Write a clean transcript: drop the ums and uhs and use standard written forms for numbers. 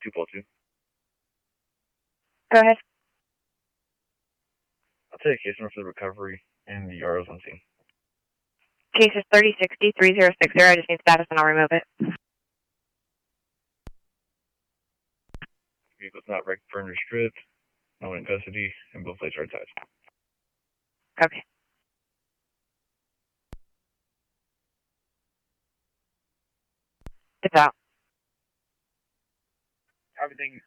242. Go ahead. I'll take a case number for the recovery and the ROs on scene. Case is 3060-3060. I just need status and I'll remove it. Vehicle's not wrecked, burned, or stripped. No one in custody, and both plates are attached. Okay. It's out. Everything